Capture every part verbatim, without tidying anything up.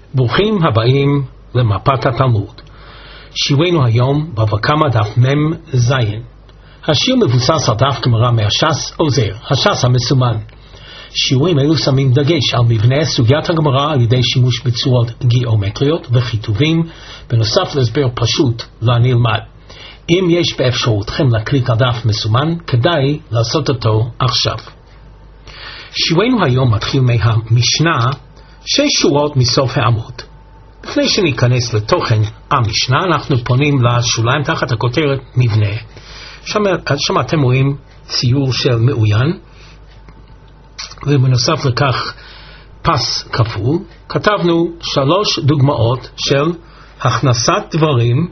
ברוכים הבאים למפת התלמוד. שיעורנו היום בבא קמא דף מם זין. השיר מבוסס על דף גמרא מהש"ס עוזר, הש"ס המסומן. שיעורים אלו שמים דגש על מבנה סוגיית הגמרא על ידי שימוש בצורות גיאומטריות וכיתובים, בנוסף להסבר פשוט לנלמד. אם יש באפשרותכם להקליק על דף מסומן, כדאי לעשות אותו עכשיו. שיעורנו היום מתחיל מהמשנה, שש שורות מסוף העמוד. לפני שניכנס לתוכן המשנה, אנחנו פונים לשוליים תחת הכותרת מבנה. שם, שם אתם רואים ציור של מאוין, ובנוסף לכך פס כפול. כתבנו שלוש דוגמאות של הכנסת דברים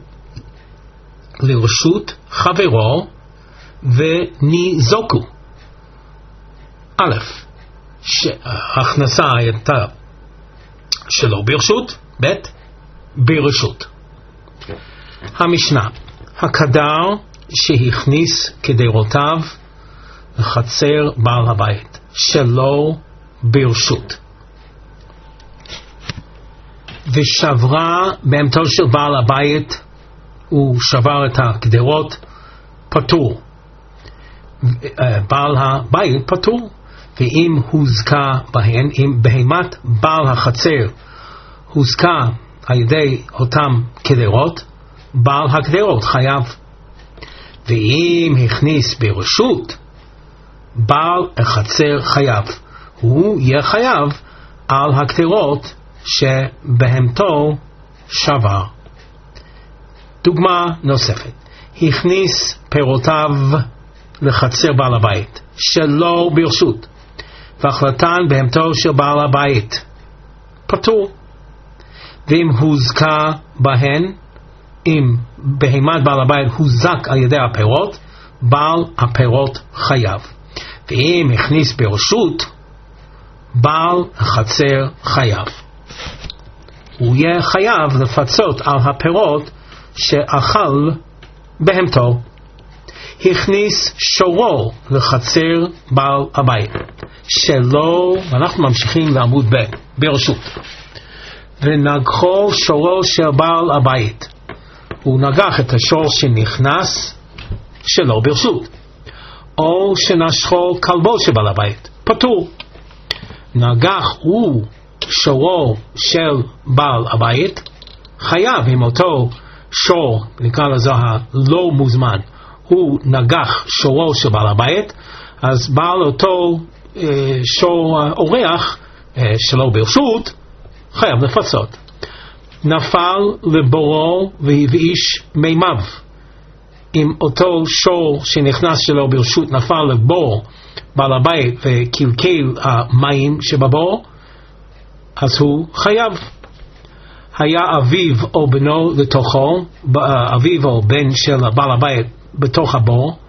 לרשות חברו וניזוקו. א', ההכנסה הייתה שלא ברשות, ב', ברשות. המשנה, הקדר שהכניס קדרותיו לחצר בעל הבית, שלא ברשות. ושברה באמצעו של בעל הבית, הוא שבר את הקדרות, פטור. בעל הבית פטור. ואם הוזכה בהן, אם בהימת בעל החצר הוזכה על ידי אותם קדרות, בעל הקדרות חייב. ואם הכניס ברשות, בעל החצר חייב. הוא יהיה חייב על הקדרות שבהמתו שבר. דוגמה נוספת, הכניס פירותיו לחצר בעל הבית שלא ברשות, והחלטן בהמתו של בעל הבית פטור. ואם הוזכה בהן, אם בהימת בעל הבית הוזק על ידי הפירות, בעל הפירות חייב. ואם הכניס ברשות, בעל החצר חייב. הוא יהיה חייב לפצות על הפירות שאכל בהמתו. הכניס שורו לחצר בעל הבית שלא, ואנחנו ממשיכים לעמוד ב', ברשות. ונגחו שורו של בעל הבית, הוא נגח את השור שנכנס שלא ברשות. או שנשכו כלבו של בעל הבית, פטור. נגח הוא שורו של בעל הבית, חייב. עם אותו שור, נקרא לזה הלא מוזמן, הוא נגח שורו של בעל הבית, אז בעל אותו אה, שור אורח אה, שלא ברשות חייב לפצות. נפל לבורו והבאיש מימיו, אם אותו שור שנכנס שלא ברשות נפל לבור בעל הבית וקלקל המים שבבור, אז הוא חייב. היה אביו או בנו לתוכו, אביו או בן של בעל הבית בתוך הבור,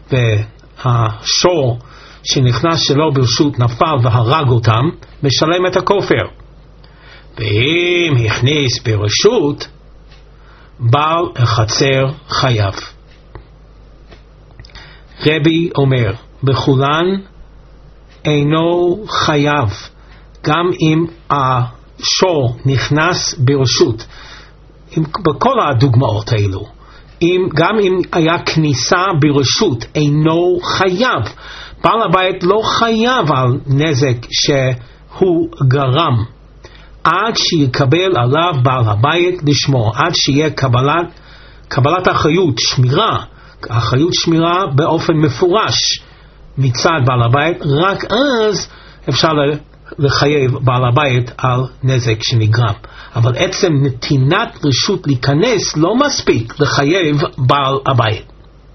והשור שנכנס שלא ברשות נפל והרג אותם, משלם את הכופר. ואם הכניס ברשות, בעל החצר חייב. רבי אומר, בכולן אינו חייב, גם אם השור נכנס ברשות. בכל הדוגמאות האלו, אם, גם אם היה כניסה ברשות, אינו חייב. בעל הבית לא חייב על נזק שהוא גרם, עד שיקבל עליו בעל הבית לשמור, עד שיהיה קבלת, קבלת אחריות, שמירה, אחריות שמירה באופן מפורש מצד בעל הבית, רק אז אפשר לחייב בעל הבית על נזק שנגרם. אבל עצם נתינת רשות להיכנס לא מספיק לחייב בעל הבית.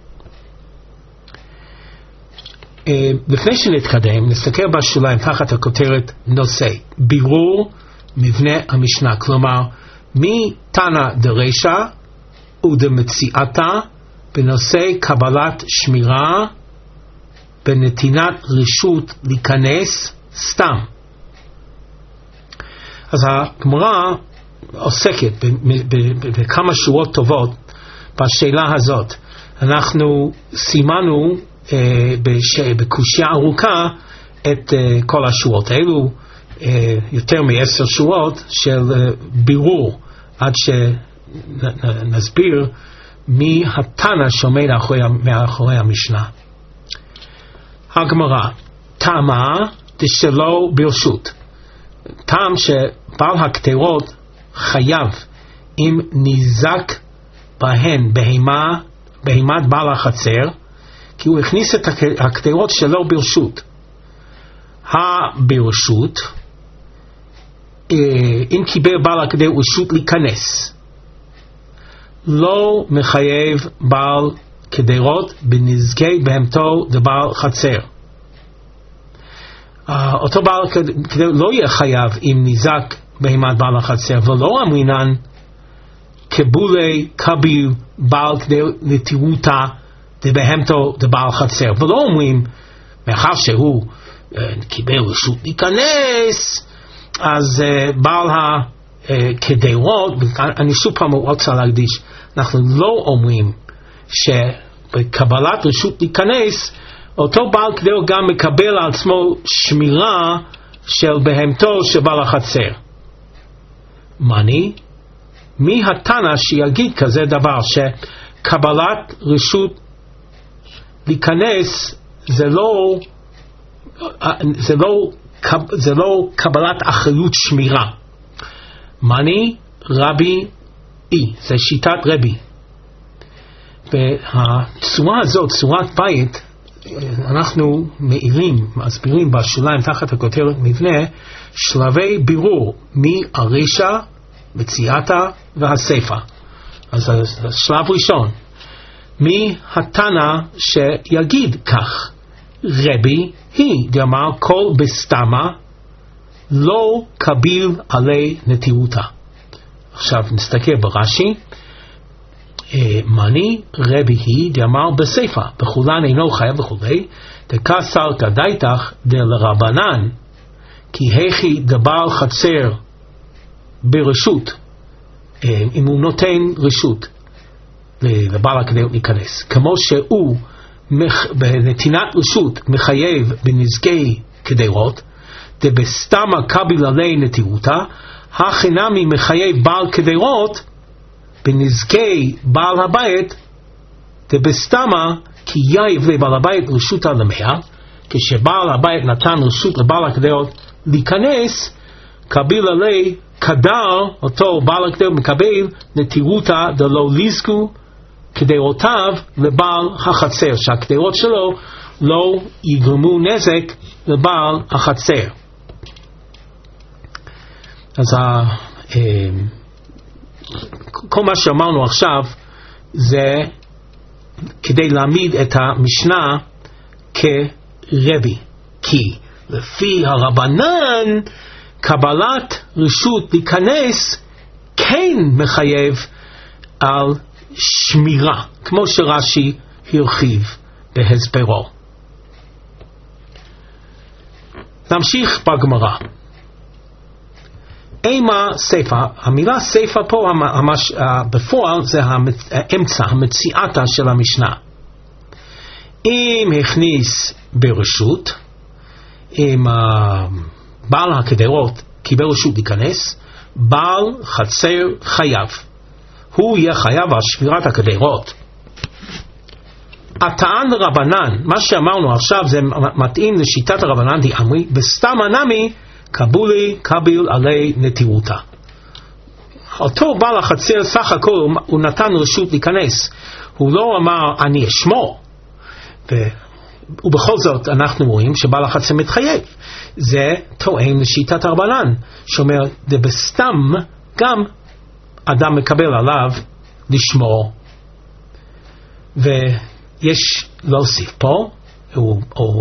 לפני שנתקדם, נסתכל בשוליים תחת הכותרת נושא, בירור מבנה המשנה, כלומר מי תנא דרישא ודמציאתא בנושא קבלת שמירה בנתינת רשות להיכנס סתם. אז הגמרא עוסקת בכמה שורות טובות בשאלה הזאת. אנחנו סימנו בקושיה ארוכה את כל השורות האלו, יותר מעשר שורות של בירור עד שנסביר מי התנא שעומד מאחורי המשנה. הגמרא, טעמה דשלא ברשות, טעם שבעל הקטרות חייב אם ניזק בהן בהמה, בהימת בעל החצר, כי הוא הכניס את הקטרות שלו ברשות. הברשות, אם קיבל בעל הקטר רשות להיכנס, לא מחייב בעל קטרות בנזקי בהמתו דבעל חצר. אותו בעל קטר לא יהיה חייב אם ניזק בהימת בעל החצר, ולא אמרינן קבולי קביל בעל קטר נטירותה דבהמתו דבעל חצר, ולא אומרים מאחר שהוא קיבל רשות להיכנס אז בעל הקטרות, אני שוב פעם רוצה להקדיש, אנחנו לא אומרים שבקבלת רשות להיכנס אותו בעל קטר גם מקבל על עצמו שמירה של בהמתו של בעל החצר. מני? מי התנא שיגיד כזה דבר שקבלת רשות להיכנס זה לא זה לא זה לא קבלת אחריות שמירה. מני? רבי אי, זה שיטת רבי. והצורה הזאת, צורת בית, אנחנו מאירים, מסבירים בשוליים תחת הכותרת מבנה שלבי בירור מהרישא, מציאתה והסיפא. אז השלב ראשון, מי התנא שיגיד כך? רבי היא דאמר כל בסתמה לא קביל עלי נטירותה. עכשיו נסתכל ברש"י, מני רבי היא דאמר בסיפא בכולן אינו חייב וכולי, דקסר כדאיתך דלרבנן כי הכי דבעל חצר ברשות, אם הוא נותן רשות לבעל הקטר להיכנס, כמו שהוא בנתינת רשות מחייב בנזקי קטרות דבסתמה קביל עלי נטירותה, החינמי מחייב בעל קטרות בנזקי בעל הבית דבסתמה כי יאיב לבעל הבית רשות למאה, כשבעל הבית נתן רשות לבעל הקטרות להיכנס, קביל עלי קדר, אותו בעל הקטר מקבל נטירותה דלא ליזקו קטרותיו לבעל החצר, שהקטרות שלו לא יגרמו נזק לבעל החצר. אז כל מה שאמרנו עכשיו זה כדי להעמיד את המשנה כרבי, כי לפי הרבנן קבלת רשות להיכנס כן מחייב על שמירה, כמו שרש"י הרחיב בהסברו. נמשיך בגמרא. אימה סיפא, המילה סיפא פה המש, בפועל זה האמצע, המציאתה של המשנה. אם הכניס ברשות, אם בעל הקטרות קיבל רשות להיכנס, בעל חצר חייב, הוא יהיה חייב על שמירת הקטרות. הטען לרבנן, מה שאמרנו עכשיו זה מתאים לשיטת הרבנן דאמרי בסתמה נמי קבולי קביל עלי נטירותה. אותו בעל החצר סך הכל הוא נתן רשות להיכנס, הוא לא אמר אני אשמור, ובכל זאת אנחנו רואים שבעל החצר מתחייב. זה תואם לשיטת הרבנן שאומר דבסתם גם אדם מקבל עליו לשמור. ויש להוסיף פה או, או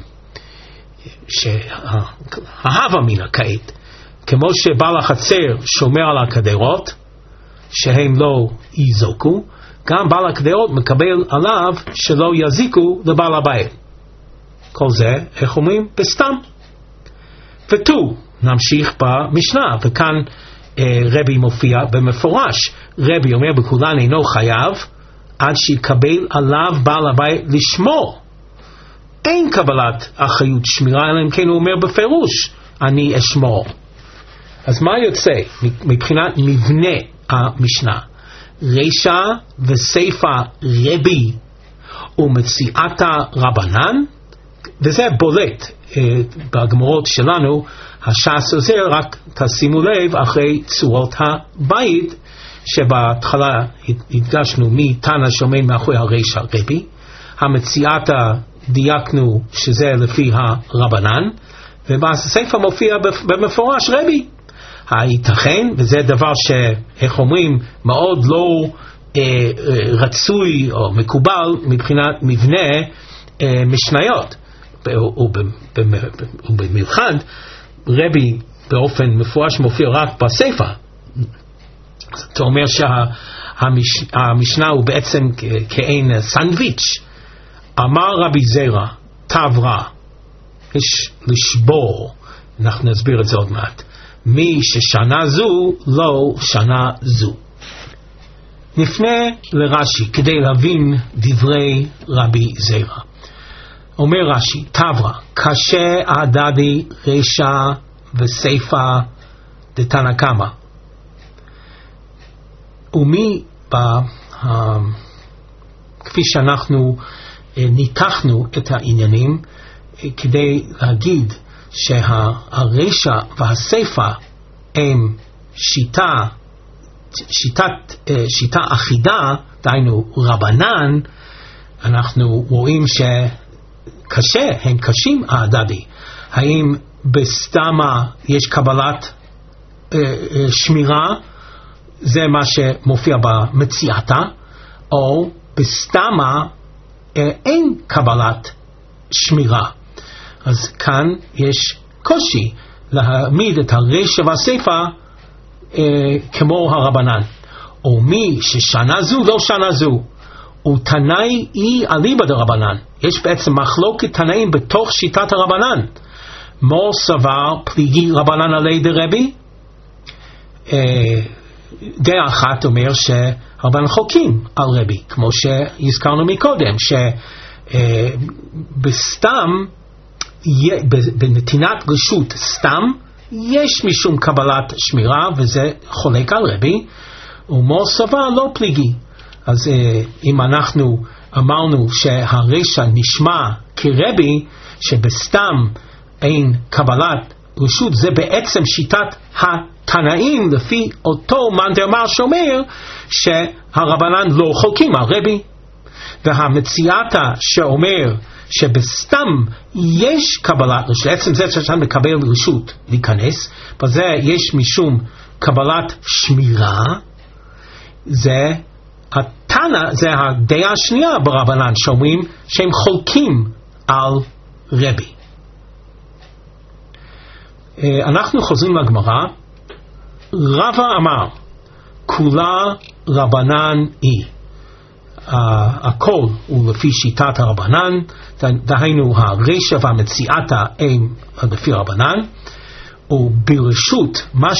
שההווה מן כעת, כמו שבעל החצר שומר על הקטרות שהם לא יזוקו, גם בעל הקטרות מקבל עליו שלא יזיקו לבעל הבית. כל זה איך אומרים? בסתם. ותו נמשיך במשנה, וכאן אה, רבי מופיע במפורש. רבי אומר בכולן אינו חייב עד שיקבל עליו בעל הבית לשמור. אין קבלת אחריות שמירה, אלא אם כן הוא אומר בפירוש אני אשמור. אז מה יוצא מבחינת מבנה המשנה? רישה וסיפה רבי ומציאתה רבנן, וזה בולט בגמרות שלנו. הש"ס עוזר, רק תשימו לב אחרי צורות הבית, שבהתחלה הדגשנו מי תנא שעומד מאחורי הרישה רבי, המציאתה דייקנו שזה לפי הרבנן, ובספר מופיע במפורש רבי. הייתכן, וזה דבר שאיך אומרים מאוד לא אה, אה, רצוי או מקובל מבחינת מבנה אה, משניות, ובמיוחד רבי באופן מפורש מופיע רק בספר. זאת אומרת שהמשנה הוא בעצם כאין סנדוויץ'. אמר רבי זרע תברא, יש לשבור, אנחנו נסביר את זה עוד מעט, מי ששנה זו לא שנה זו. נפנה לרש"י כדי להבין דברי רבי זרע. אומר רש"י, תברא קשה הדדי רישה וסיפה דתנא קמא. ומי ב, uh, כפי שאנחנו uh, ניתחנו את העניינים uh, כדי להגיד שהרישה והסיפה הם שיטה שיטת, uh, שיטה אחידה, דהיינו רבנן, אנחנו רואים שקשה, הם קשים ההדדי. האם בסתמה יש קבלת uh, uh, שמירה, זה מה שמופיע במציאתה, או בסתמה אה, אין קבלת שמירה. אז כאן יש קושי להעמיד את הרישה והסיפה אה, כמו הרבנן. או מי ששנה זו לא שנה זו, ותנאי היא אליבא דרבנן. יש בעצם מחלוקת תנאים בתוך שיטת הרבנן. מור סבר פליגי רבנן עלי דרבי, אה, דעה אחת אומר שהרבנן חוקים על רבי, כמו שהזכרנו מקודם, שבסתם, בנתינת רשות סתם, יש משום קבלת שמירה, וזה חולק על רבי, ומור סבר לא פליגי. אז אם אנחנו אמרנו שהרישה נשמע כרבי, שבסתם אין קבלת רשות, זה בעצם שיטת התנאים לפי אותו מאן דאמר שאומר שהרבנן לא חולקים על רבי, והמציאתה שאומר שבסתם יש קבלת רשות, עצם זה שאתה מקבל רשות להיכנס, בזה יש משום קבלת שמירה, זה התנא, זה הדעה השנייה ברבנן שאומרים שהם חולקים על רבי. אנחנו חוזרים לגמרא. רבא אמר כולה רבנן היא, uh, הכל הוא לפי שיטת הרבנן, דהיינו הרישה והמציאתה הם לפי הרבנן, וברשות מה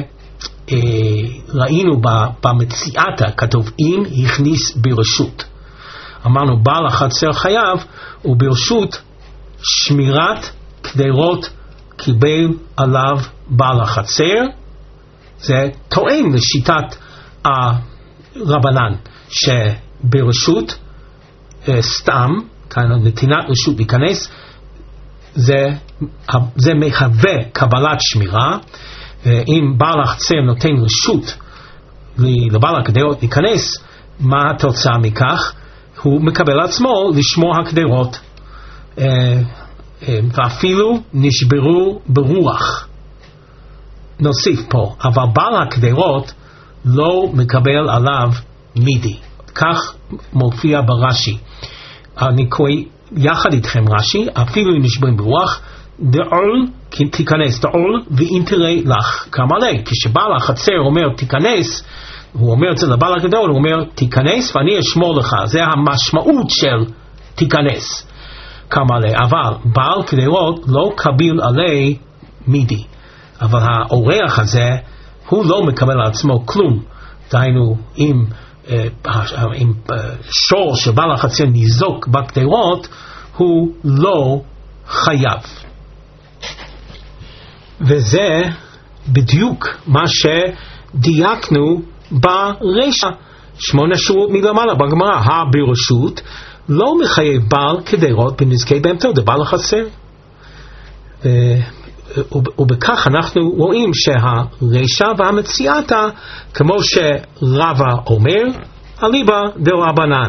שראינו במציאתה כתוב אם הכניס ברשות, אמרנו בעל החצר חייב, וברשות שמירת קדרות קיבל עליו בעל החצר. זה תואם לשיטת הרבנן שברשות סתם, כאן נתינת רשות להיכנס, זה, זה מהווה קבלת שמירה. אם בעל החצר נותן רשות לבעל הקדרות להיכנס, מה התוצאה מכך? הוא מקבל עצמו לשמור הקדרות, ואפילו נשברו ברוח. נוסיף פה, אבל בעל הקדרות לא מקבל עליו מידי. כך מופיע ברש"י. אני קורא יחד איתכם רש"י, אפילו אם נשברים ברוח, דעול תיכנס, דעול ואם תראה לך כמלא. כשבעל החצר אומר תיכנס, הוא אומר את זה לבעל הקדרות, הוא אומר תיכנס ואני אשמור לך. זה המשמעות של תיכנס כמלא. אבל בעל קדרות לא קביל עלי מידי. אבל האורח הזה הוא לא מקבל על עצמו כלום. דהיינו אם, אם שור שבעל החצר ניזוק בקדרות, הוא לא חייב. וזה בדיוק מה שדייקנו ברשע. שמונה שורות מלמעלה בגמרא, הברשות לא מחייב בעל כדירות בנזקי בהמתו, זה בעל החצר. ובכך אנחנו רואים שהרשע והמציאתה, כמו שרבא אומר, אליבא דרבנן.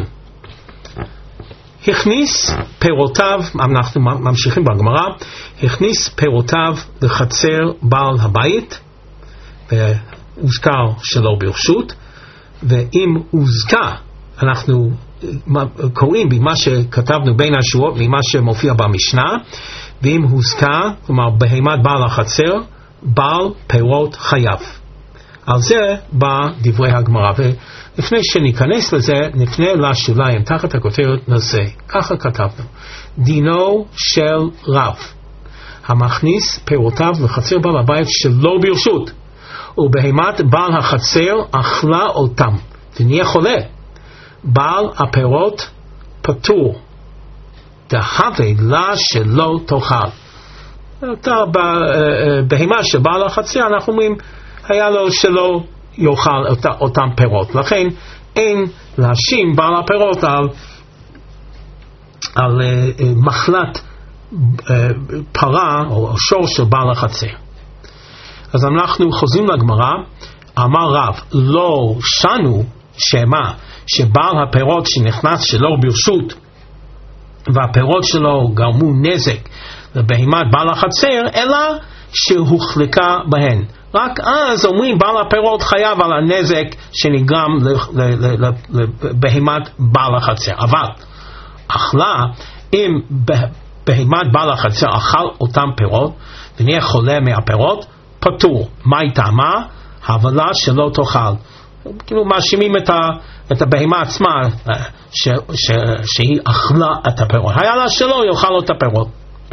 הכניס פירותיו, אנחנו ממשיכים בגמרא, הכניס פירותיו לחצר בעל הבית, והוזכר שלא ברשות, ואם הוזכר, אנחנו קוראים במה שכתבנו בין השורות ממה שמופיע במשנה, ואם הוזכר, כלומר בהימת בעל החצר, בעל פירות חייב. על זה בא דברי הגמרא, ולפני שניכנס לזה, נפנה לשוליים תחת הכותרת נושא. ככה כתבנו: דינו של רב המכניס פירותיו לחצר בעל הבית שלא ברשות, ובהימת בעל החצר אכלה אותם ונהיה חולה, בעל הפירות פטור, דהווה לה שלא תאכל. אתה בהימה של בעל החצר, אנחנו אומרים היה לו שלא יאכל אותה, אותם פירות, לכן אין להאשים בעל הפירות על, על uh, מחלת uh, פרה או שור של בעל החצר. אז אנחנו חוזרים לגמרא, אמר רב, לא שנו שמה שבעל הפירות שנכנס שלא ברשות והפירות שלו גרמו נזק לבהימת בעל החצר, אלא שהוחלקה בהן. רק אז אומרים בעל הפירות חייב על הנזק שנגרם לבהימת בעל החצר. אבל אכלה, אם בהימת בעל החצר אכל אותם פירות ונהיה חולה מהפירות, פטור. מה היא טעמה? הבלה שלא תאכל. כאילו מאשימים את, ה, את הבהימה עצמה ש, ש, שהיא אכלה את הפירות. היה לה שלא יאכל את הפירות.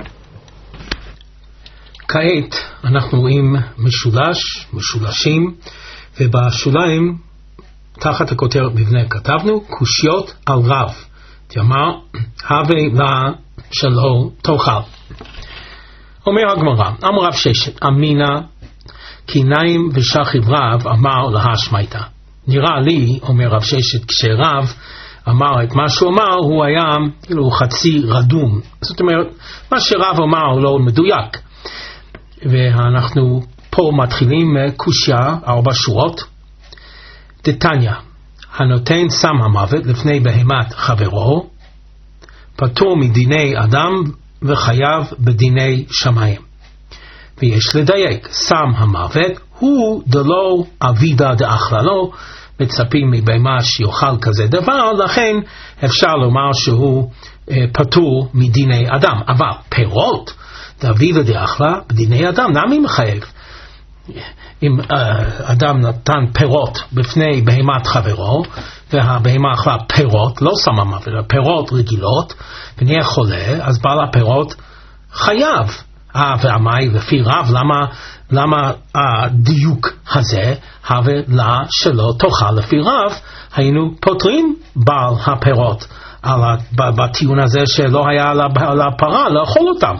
כעת אנחנו רואים משולש, משולשים, ובשוליים תחת הכותרת מבנה כתבנו קושיות על רב, תאמר הווה לה שלא תאכל. אומר הגמרא, אמר רב ששת, אמינה קיניים ושכיב רב אמר לה שמייתא. נראה לי, אומר רב ששת, כשרב אמר את מה שהוא אמר, הוא היה כאילו חצי רדום. זאת אומרת, מה שרב אמר לא מדויק. ואנחנו פה מתחילים קושיה, ארבע שורות. דתניא, הנותן סם המוות לפני בהמת חברו, פטור מדיני אדם וחייב בדיני שמיים. ויש לדייק, סם המוות הוא דלא אבידא דאכלה לו, מצפים מבהמה שיאכל כזה דבר, לכן אפשר לומר שהוא אה, פטור מדיני אדם. אבל פירות דאבידא דאכלה בדיני אדם, נמי מחייב. אם uh, אדם נתן פירות בפני בהמת חברו, והבהמה אכלה פירות, לא שמה מוות, פירות רגילות, ונהיה חולה, אז בעל הפירות חייב. אה, והמאי לפי רב, למה, למה הדיוק הזה, הווה לה שלא תאכל לפי רב, היינו פותרים בעל הפירות, על בטיעון הזה שלא היה על הפרה לאכול אותם.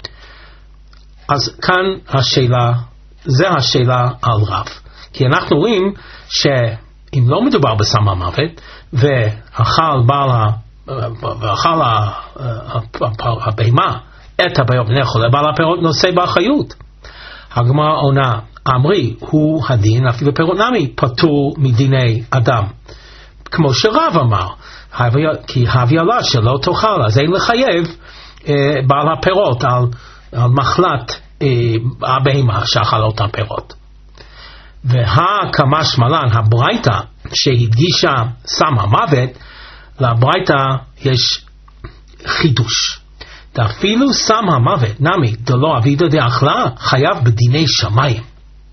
אז כאן השאלה, זה השאלה על רב. כי אנחנו רואים שאם לא מדובר בסם המוות, ואכל בעל, ואכל הבהמה את הפירות ונהיה חולה, בעל הפירות נושא באחריות. הגמרא עונה, אמרי, הוא הדין, אפילו פירות נמי, פטור מדיני אדם. כמו שרב אמר, כי הוויה לה שלא תאכל, אז אין לחייב אה, בעל הפירות על על מחלת אה, הבהמה שאכל אותם פירות. והכמה שמלן, הברייתא שהדגישה סם המוות, לברייתא יש חידוש. אפילו סם המוות, נמי, דלא אבידא דאכלה, חייב בדיני שמיים.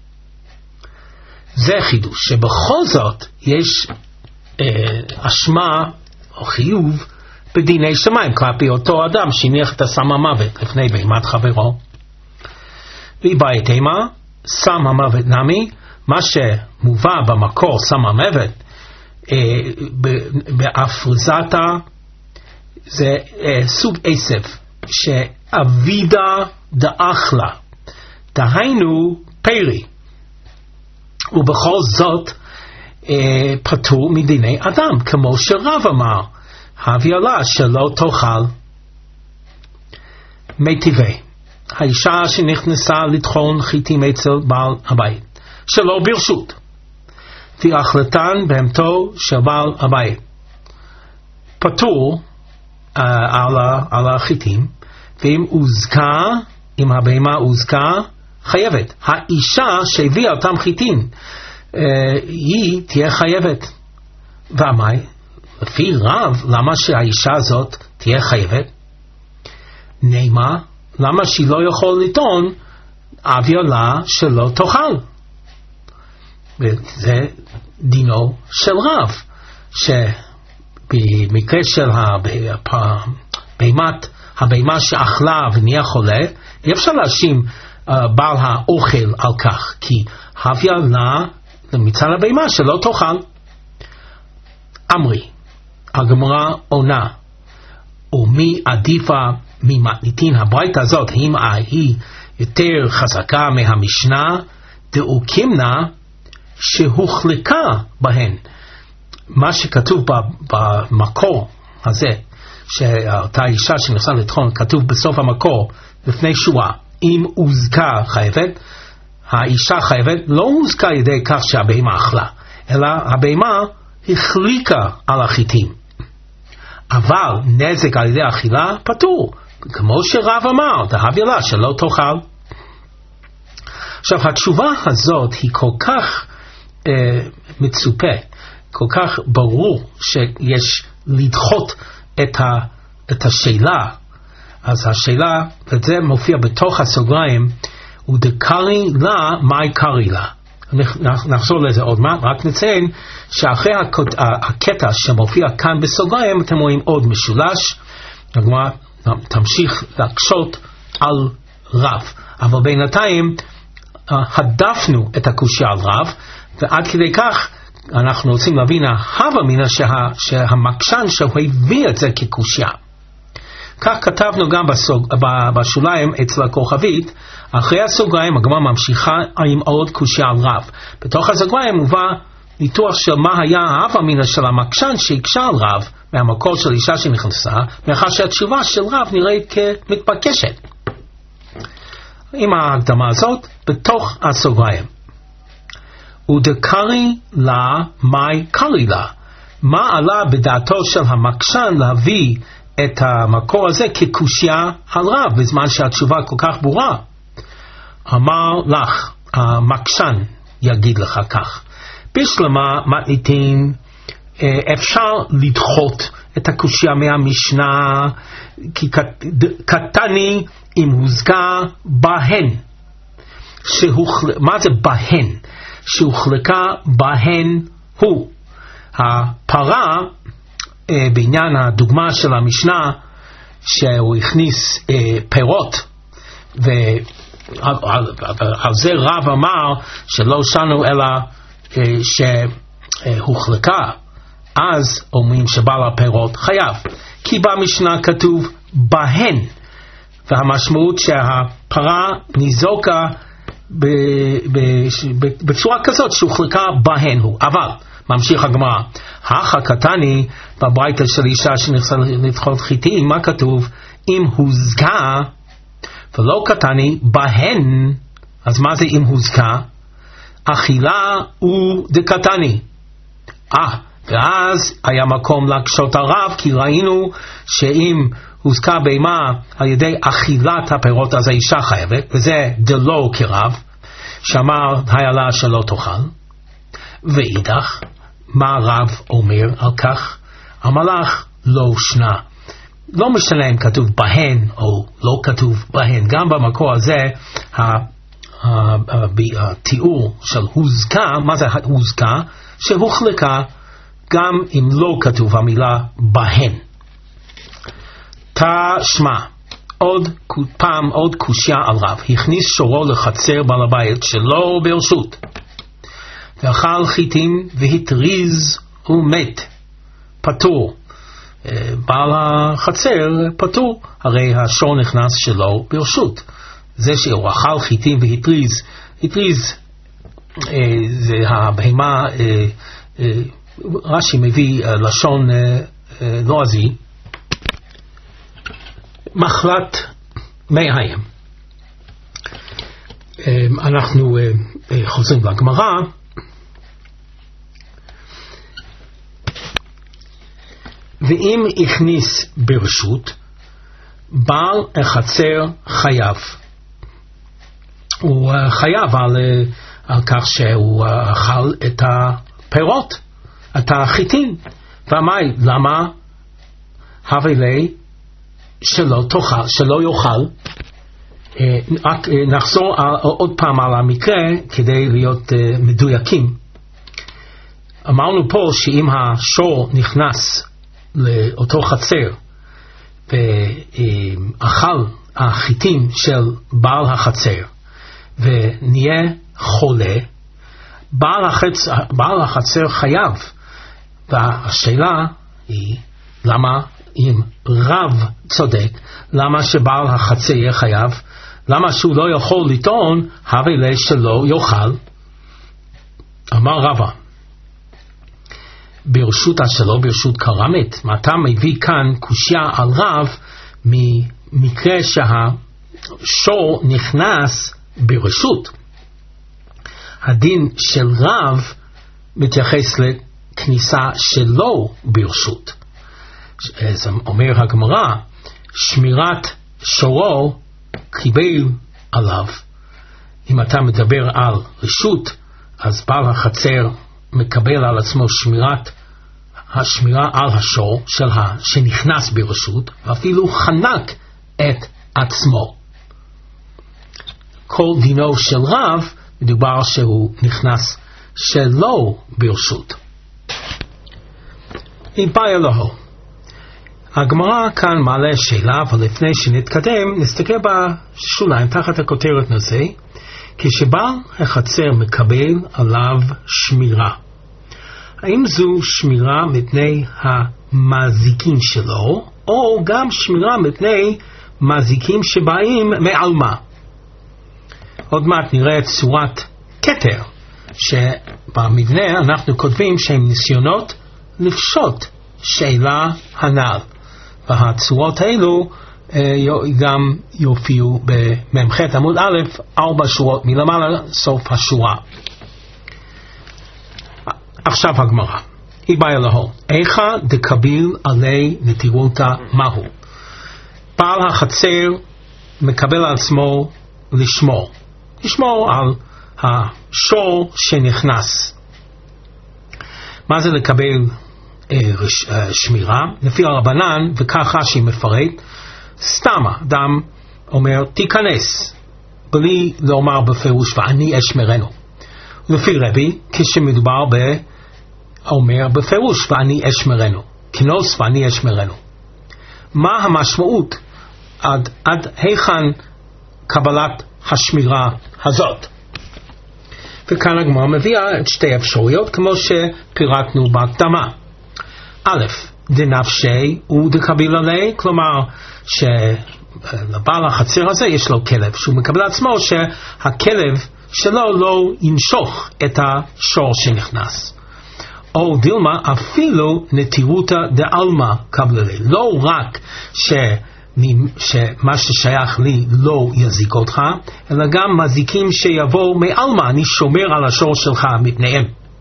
זה חידוש, שבכל זאת יש אה, אשמה או חיוב בדיני שמיים, כלפי אותו אדם שהניח את סם המוות לפני בהמת חברו. והיא תימה, סם המוות נמי, מה שמובא במקור סם המוות, אה, באפרזתה, זה אה, סוג עשב, שאבידה דאכלה, דהיינו פרי, ובכל זאת אה, פטור מדיני אדם, כמו שרב אמר, הביא לה שלא תאכל. מיטיבי, האישה שנכנסה לטחון חיטים אצל בעל הבית שלא ברשות, ואכלתן בהמתו של בעל הבית, פטור uh, על, על החיטים, ואם הוזקה, אם הבהמה הוזקה, חייבת. האישה שהביאה אותם חיטים, uh, היא תהיה חייבת. והמי? לפי רב, למה שהאישה הזאת תהיה חייבת? נאמר, למה שהיא לא יכול לטעון אביה לה שלא תאכל? וזה דינו של רב, שבמקרה של הבהמת, הבהמה שאכלה ונהיה חולה, אי אפשר להאשים uh, בעל האוכל על כך, כי אביה לה מצד הבהמה שלא תאכל. אמרי, הגמרא עונה, ומי עדיפה ממתניתין הברייתא הזאת, האם היא יותר חזקה מהמשנה? דאוקימנה שהוחלקה בהן. מה שכתוב במקור הזה, שאותה אישה שנכנסה לטחון, כתוב בסוף המקור לפני שואה, אם הוזקה חייבת, האישה חייבת, לא הוזקה על ידי כך שהבהמה אכלה, אלא הבהמה החליקה על החיטים. אבל נזק על ידי אכילה פטור, כמו שרב אמר, דהביא לה שלא תאכל. עכשיו התשובה הזאת היא כל כך אה, מצופה, כל כך ברור שיש לדחות את, ה, את השאלה. אז השאלה, וזה מופיע בתוך הסוגריים, הוא דקרי לה, מה קרי לה. נחזור לזה עוד מעט, רק נציין שאחרי הקטע שמופיע כאן בסוגריים אתם רואים עוד משולש, הגמרא תמשיך להקשות על רב, אבל בינתיים הדפנו את הקושיה על רב, ועד כדי כך אנחנו רוצים להבין ההווה מינה שה, שהמקשן שהוא הביא את זה כקושיה. כך כתבנו גם בסוג, בשוליים אצל הכוכבית, אחרי הסוגריים הגמרא ממשיכה עם עוד קושיה על רב. בתוך הסוגריים מובא ניתוח של מה היה ההווה מינה של המקשן שהקשה על רב מהמקור של אישה שנכנסה, מאחר שהתשובה של רב נראית כמתבקשת. עם ההקדמה הזאת בתוך הסוגריים. ודקרי לה מי קרי לה, מה עלה בדעתו של המקשן להביא את המקור הזה כקושיה על רב בזמן שהתשובה כל כך ברורה? אמר לך, המקשן יגיד לך כך, בשלמה מתניתין, אפשר לדחות את הקושיה מהמשנה, כי קטני אם הוזקה בהן, שהוחל... מה זה בהן? שהוחלקה בהן הוא. הפרה, בעניין הדוגמה של המשנה, שהוא הכניס פירות, ועל זה רב אמר שלא שנו אלא שהוחלקה, אז אומרים שבעל הפירות חייב, כי במשנה כתוב בהן, והמשמעות שהפרה ניזוקה בצורה כזאת שהוחלקה בהן הוא. אבל ממשיך הגמרא, הכא קטני בברייתא של אישה שנכנסה לטחון חיטים, מה כתוב? אם הוזקה, ולא קטני בהן. אז מה זה אם הוזקה? אכילה הוא דקטני. אה, ואז היה מקום להקשות הרב, כי ראינו שאם הוזקה בהמה על ידי אכילת הפירות אז האישה חייבת, וזה דלא כרב שאמר היה לה שלא תאכל. ואידך, מה רב אומר על כך? המלאך לא שנה, לא משנה אם כתוב בהן או לא כתוב בהן, גם במקור הזה התיאור של הוזקה, מה זה הוזקה? שהוחלקה גם אם לא כתוב המילה בהן. תשמע, עוד פעם עוד קושיה על רב, הכניס שורו לחצר בעל הבית שלא ברשות, ואכל חיטים והתריז ומת, פטור. בעל החצר פטור, הרי השור נכנס שלא ברשות, זה שהוא אכל חיטים והתריז, התריז אה, זה הבהמה, אה, אה, רש"י מביא אה, לשון אה, אה, לועזי, מחלת מי הים. אה, אנחנו אה, אה, חוזרים לגמרא. ואם הכניס ברשות, בעל החצר חייב. הוא חייב על, על כך שהוא אכל את הפירות, את החיטים. ואמי, למה הווה לי שלא תאכל, שלא יאכל? רק נחזור עוד פעם על המקרה כדי להיות מדויקים. אמרנו פה שאם השור נכנס לאותו חצר ואכל החיטים של בעל החצר ונהיה חולה, בעל החצר, בעל החצר חייב. והשאלה היא, למה אם רב צודק, למה שבעל החצר יהיה חייב? למה שהוא לא יכול לטעון הווה לי שלא יאכל? אמר רבא, ברשות השלו, ברשות קרמת. אתה מביא כאן קושיה על רב ממקרה שהשור נכנס ברשות. הדין של רב מתייחס לכניסה שלו ברשות. אז אומר הגמרא, שמירת שורו קיבל עליו. אם אתה מדבר על רשות, אז בעל החצר מקבל על עצמו שמירת השמירה על השור של ה, שנכנס ברשות, ואפילו חנק את עצמו. כל דינו של רב מדובר שהוא נכנס שלא ברשות. איבאי אלוהו. הגמרא כאן מעלה שאלה, אבל לפני שנתקדם נסתכל בשוליים תחת הכותרת הזה, כשבעל החצר מקבל עליו שמירה. האם זו שמירה מפני המזיקים שלו, או גם שמירה מפני מזיקים שבאים מעלמה? עוד מעט נראה צורת כתר, שבמבנה אנחנו כותבים שהם ניסיונות לפשוט שאלה הנ"ל, והצורות האלו גם יופיעו במ"ח עמוד א', ארבע שורות מלמעלה, סוף השורה. עכשיו הגמרא, איבאי אלוהו, איכה דקביל עלי נטירותא מהו? בעל החצר מקבל על עצמו לשמור, לשמור על השור שנכנס. מה זה לקבל אה, רש, אה, שמירה? לפי הרבנן, וכך רש"י מפרט, סתמה, אדם אומר תיכנס, בלי לומר בפירוש ואני אשמרנו. לפי רבי, כשמדובר ב... אומר בפירוש ואני אשמרנו, כנוס ואני אשמרנו. מה המשמעות עד, עד היכן קבלת השמירה הזאת? וכאן הגמרא מביאה את שתי אפשרויות כמו שפירטנו בהקדמה. א', דנפשי ודקביל עלי, כלומר שלבעל החצר הזה יש לו כלב שהוא מקבל עצמו שהכלב שלו לא ינשוך את השור שנכנס. או דילמה, אפילו נטירותא דעלמא קבללי, לא רק ש... שמה ששייך לי לא יזיק אותך, אלא גם מזיקים שיבואו מעלמא, אני שומר על השור שלך מפניהם.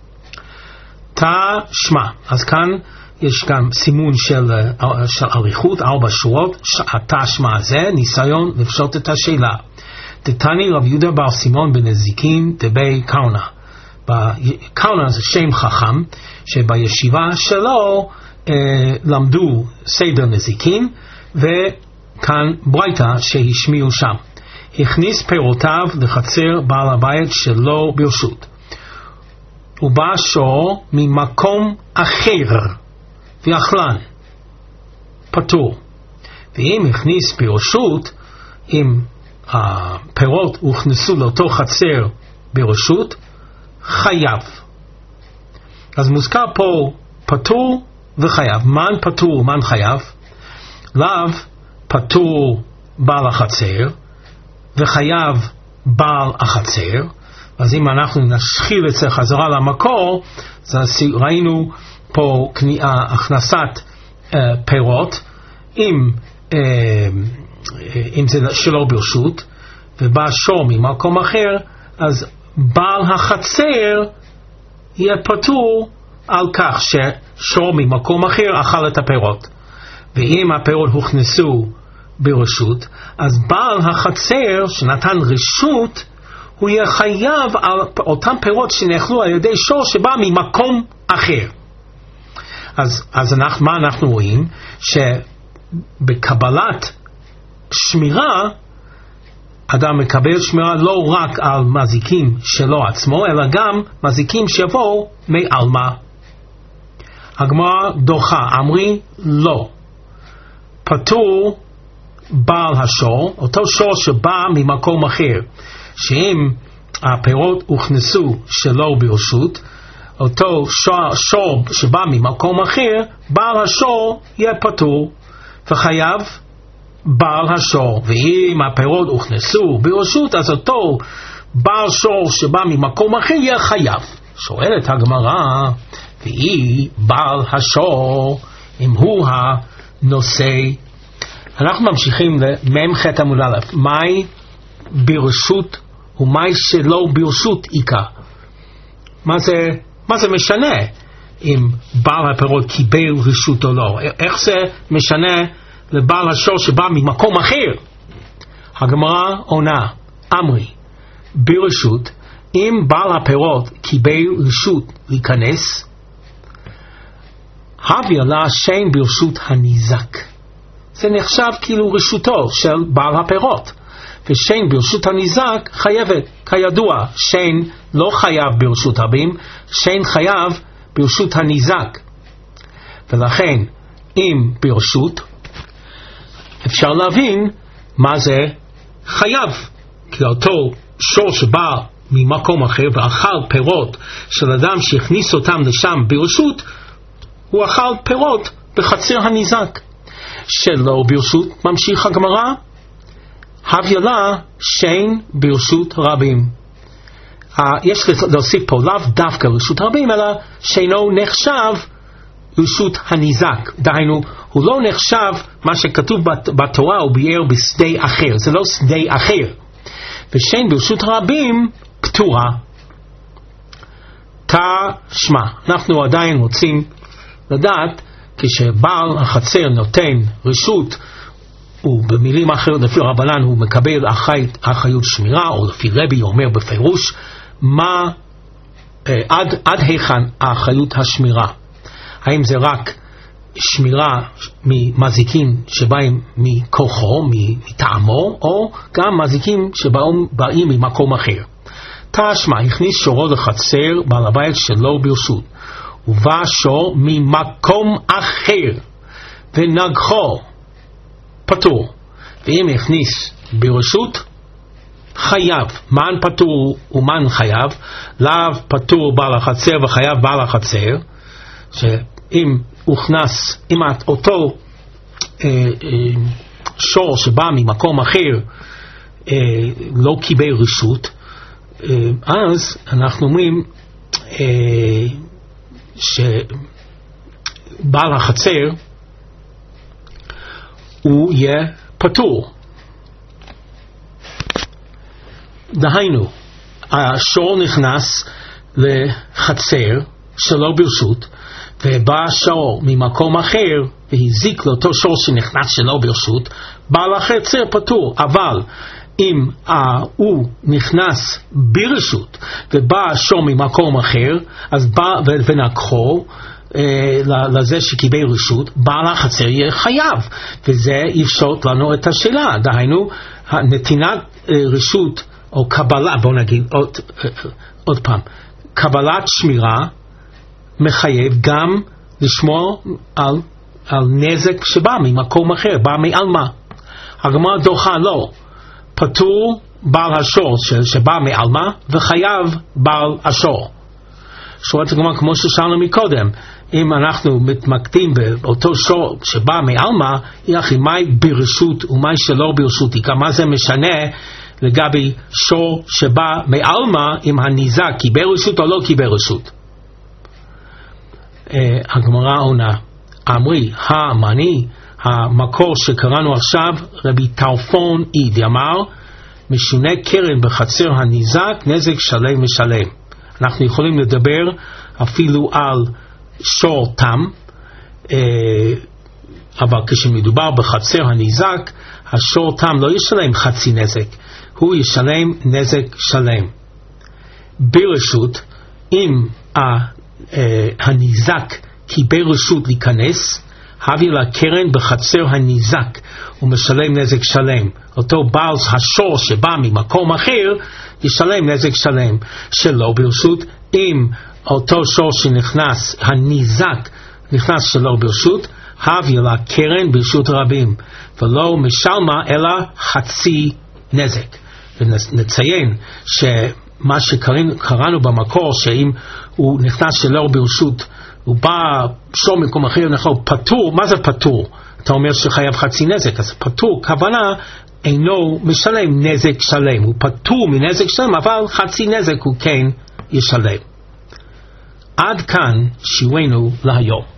תא שמע, אז כאן יש גם סימון של, של אריכות, ארבע שורות. תא שמע זה ניסיון לפשוט את השאלה. דתני רב יהודה בר סימון בנזיקין דבי קרנה. קרנה זה שם חכם שבישיבה שלו אה, למדו סדר נזיקין, וכאן ברייתא שהשמיעו שם. הכניס פירותיו לחצר בעל הבית שלא ברשות, ובא שור ממקום אחר ואכלן, פטור. ואם הכניס ברשות, אם הפירות הוכנסו לאותו חצר ברשות, חייב. אז מוזכר פה פטור וחייב. מן פטור ומן חייב? לאו פטור בעל החצר, וחייב בעל החצר. אז אם אנחנו נשחיל את זה חזרה למקור, אז ראינו פה הכנסת אה, פירות, אם, אה, אם זה שלא ברשות, ובא שור ממקום אחר, אז בעל החצר יהיה פטור על כך ששור ממקום אחר אכל את הפירות. ואם הפירות הוכנסו ברשות, אז בעל החצר שנתן רשות, הוא יהיה חייב על אותם פירות שנאכלו על ידי שור שבא ממקום אחר. אז, אז אנחנו, מה אנחנו רואים? שבקבלת שמירה, אדם מקבל שמירה לא רק על מזיקים שלו עצמו, אלא גם מזיקים שיבואו מעלמה. הגמרא דוחה, אמרי לא. פטור בעל השור, אותו שור שבא ממקום אחר, שאם הפירות הוכנסו שלא ברשות, אותו שור, שור שבא ממקום אחר, בעל השור יהיה פטור וחייב בעל השור. ואם הפירות הוכנסו ברשות, אז אותו בעל שור שבא ממקום אחר יהיה חייב. שואלת הגמרא, והיא בעל השור, אם הוא הנושא. אנחנו ממשיכים למ"ח עמוד א', מהי ברשות ומהי שלא ברשות עיקר. מה זה, מה זה משנה אם בעל הפירות קיבל רשות או לא? איך זה משנה לבעל השור שבא ממקום אחר? הגמרא עונה, אמרי, ברשות, אם בעל הפירות קיבל רשות להיכנס, הביא לה שאין ברשות הניזק. זה נחשב כאילו רשותו של בעל הפירות. ושאין ברשות הניזק חייבת, כידוע, שאין לא חייב ברשות רבים, שאין חייב ברשות הניזק. ולכן, אם ברשות, אפשר להבין מה זה חייב. כי אותו שור שבא ממקום אחר ואכל פירות של אדם שהכניס אותם לשם ברשות, הוא אכל פירות בחצר הניזק. שלא ברשות, ממשיך הגמרא, הביא לה שאין ברשות רבים. יש להוסיף פה לאו דווקא רשות רבים, אלא שאינו נחשב רשות הניזק. דהיינו, הוא לא נחשב מה שכתוב בתורה, הוא ביאר בשדה אחר, זה לא שדה אחר. ושאין ברשות רבים פטורה. תשמע, אנחנו עדיין רוצים לדעת, כשבעל החצר נותן רשות, ובמילים אחרות לפי רבנן הוא מקבל אחריות, אחריות שמירה, או לפי רבי אומר בפירוש, מה, אה, עד, עד היכן האחריות השמירה? האם זה רק שמירה ממזיקים שבאים מכוחו, מטעמו, או גם מזיקים שבאים ממקום אחר? תשמע, הכניס שורו לחצר בעל הבית שלא ברשות, ובא שור ממקום אחר ונגחו, פטור. ואם הכניס ברשות, חייב. מן פטור ומן חייב? לאו פטור בעל החצר וחייב בעל החצר, שאם הוכנס, אם אותו אה, אה, שור שבא ממקום אחר אה, לא קיבל רשות, אה, אז אנחנו אומרים אה, שבעל החצר הוא יהיה פטור. דהיינו, השור נכנס לחצר שלא ברשות, ובא שור ממקום אחר והזיק לאותו שור שנכנס שלא ברשות, בעל החצר פטור. אבל אם uh, הוא נכנס ברשות ובא שור ממקום אחר, אז בא ונקחו uh, לזה שקיבל רשות, בעל החצר יהיה חייב. וזה יפשוט לנו את השאלה. דהיינו, נתינת uh, רשות או קבלה, בוא נגיד עוד, uh, עוד פעם, קבלת שמירה מחייב גם לשמור על, על נזק שבא ממקום אחר, בא מעלמה. הגמרא דוחה לא, פטור בעל השור שבא מעלמה וחייב בעל השור. שואלת הגמרא כמו ששאלנו מקודם, אם אנחנו מתמקדים באותו שור שבא מעלמה, יחי מהי ברשות ומהי שלא ברשות, מה זה משנה לגבי שור שבא מעלמא, אם הניזק קיבל רשות או לא קיבל רשות. הגמרא עונה, אמרי, המאני, המקור שקראנו עכשיו, רבי טרפון איד אמר, משונה קרן בחצר הניזק, נזק שלם משלם. אנחנו יכולים לדבר אפילו על שור תם, אבל כשמדובר בחצר הניזק, השור תם לא ישלם חצי נזק, הוא ישלם נזק שלם. ברשות, אם הניזק קיבל רשות להיכנס, הביא לקרן בחצר הניזק ומשלם נזק שלם. אותו בעל השור שבא ממקום אחר ישלם נזק שלם. שלא ברשות, אם אותו שור שנכנס, הניזק נכנס שלא ברשות, הביא לקרן ברשות רבים, ולא משלמה אלא חצי נזק. ונציין שמה שקראנו במקור, שאם הוא נכנס שלא ברשות, הוא בא שור מקום אחר, הוא פטור. מה זה פטור? אתה אומר שחייב חצי נזק, אז פטור, כוונה אינו משלם נזק שלם, הוא פטור מנזק שלם, אבל חצי נזק הוא כן ישלם. עד כאן שיעורנו להיום.